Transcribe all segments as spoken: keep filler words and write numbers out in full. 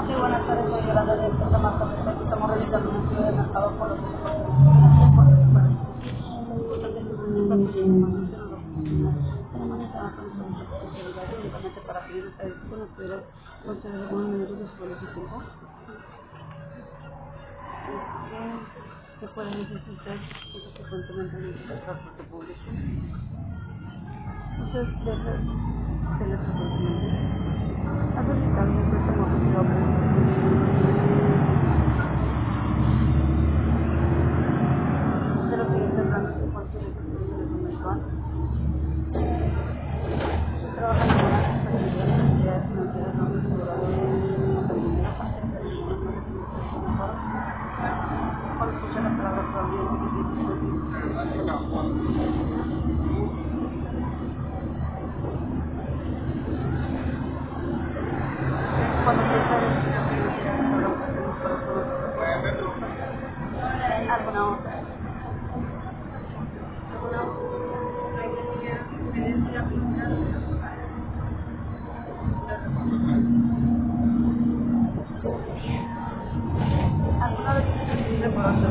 Sí, buenas tardes, soy Yolanda de Santa Marta. Estamos realizando un estudio de mercado por los únicamente para pedir ustedes que nos pudiera conceder algunos minutos de su valioso tiempo. ¿Se puede decir usted que frecuentemente utiliza el transporte público? Usted debe teletransportemente. ¿Ha solicitado un préstamo oficial de los siguientes planes que cualquier institución de mensual? Se trabaja en algunas facilidades financieras no aseguradoras de dinero para hacer cuando escucha la palabra probablemente cuando piensa en alguna otra alguna alguna vez que se decide por hacer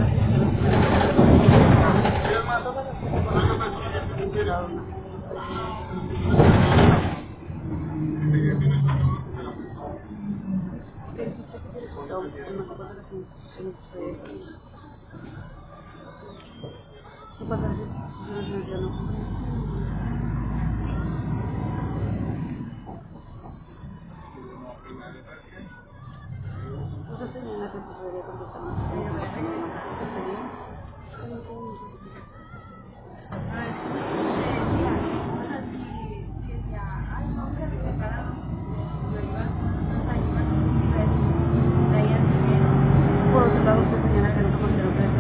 todas las que se conocen como cuidado porque es usted que solicitó el mejor de las instituciones de y cuántas instituciones de no usted señala que se podría contestar más por otro lado usted señala que no se mantiene precios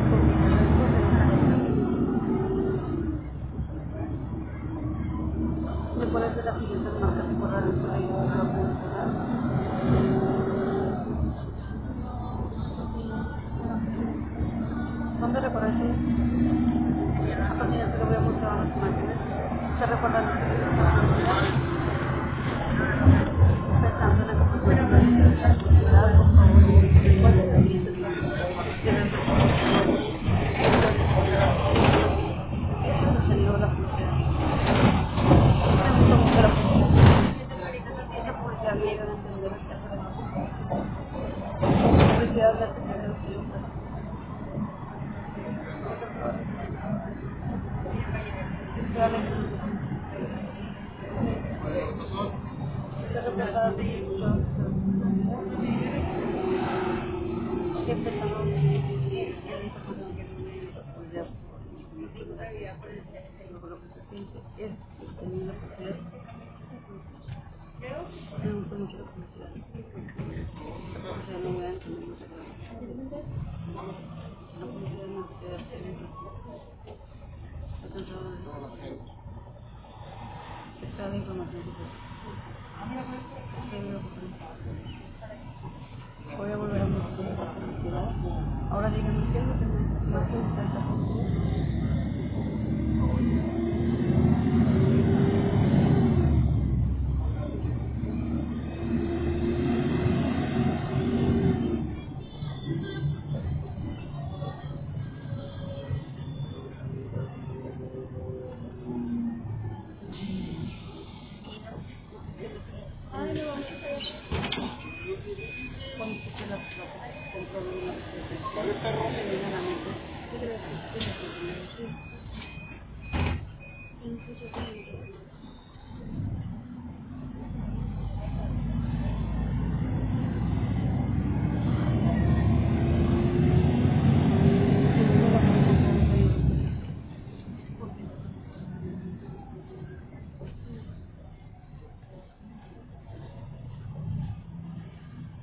¿me puede hacer las siguientes marcas y correr el suelo de la publicidad? ¿Dónde recorrerse? A continuación le voy a mostrar las imágenes. ¿Se recuerda lo que le pensando en la capacidad de la publicidad, por favor? ¿Cuál es la siguiente sostenido de la publicidad? Me gusta mucho la publicidad. Esa publicidad me ayuda a entender el caso de la publicidad de la publicidad. Esta información voy a volver a mostrar la publicidad. Ahora díganme qué es lo que más que gusta esta publicidad. Cuando escuché las frases dentro de una reflexión, me viene a la mente qué debe ser qué es lo que me decir.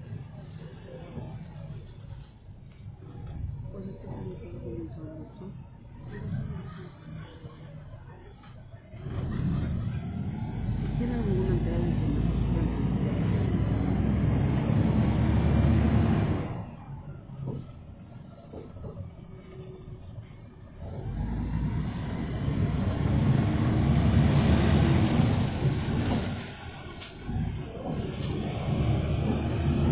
Pues es que se me quedó con el solo, ¿no?